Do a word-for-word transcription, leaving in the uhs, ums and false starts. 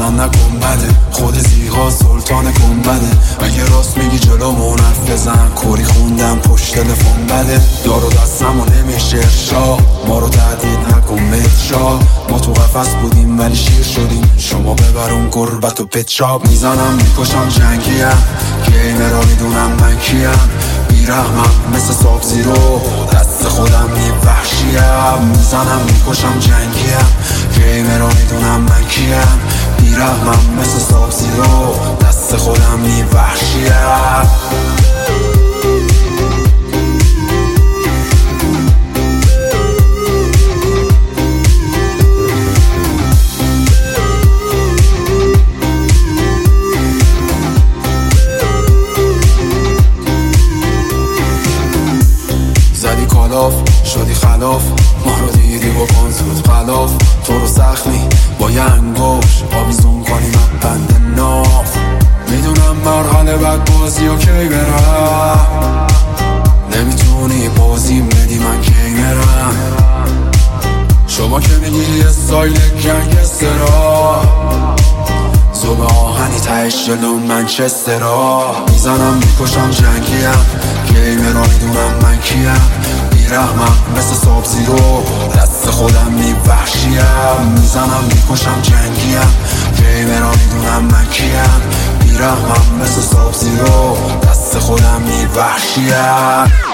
من نکن بده، خود زیغا سلطان گنبده. اگه راست میگی جلو حرف بزن، کوری خوندم پشت تلفن بده. دارو دستم و نمیشه ارشا، ما رو تهدید نکن متشا. ما تو قفص بودیم ولی شیر شدیم، شما ببرون گربت و پچاب. میزنم میکشم جنگیم، گیمه را میدونم من کیم. بیرحمم مثل ساب زیرو، دست خودم نی وحشیم. میزنم میکشم جنگیم، گیمه را میدونم من کیم. بیرحمم مثل ساب زیرو، دست خودم نی وحشیم. زدی کالاف شدی خلاف، ما رو دیدی بکن زود خلاف. تو رو زخمی با یه انگوش آویزون کنیم بند ناف. میدونم مرحله بعد بازی و کی برم، نمیتونی بازیم بدی من کی برم. شما که میگی استایل گنگسترا، زوب آهنی تهش جلون منچسترا. میزنم میکشم جنگیم، گیمه را میدونم من کیم. بیرحمم مثل ساب زیرو، دست خودم نی وحشیم. میزنم میکشم جنگیم، گیمه را میدونم من کیم. بیرحمم مثل ساب زیرو، دست خودم نی وحشیم.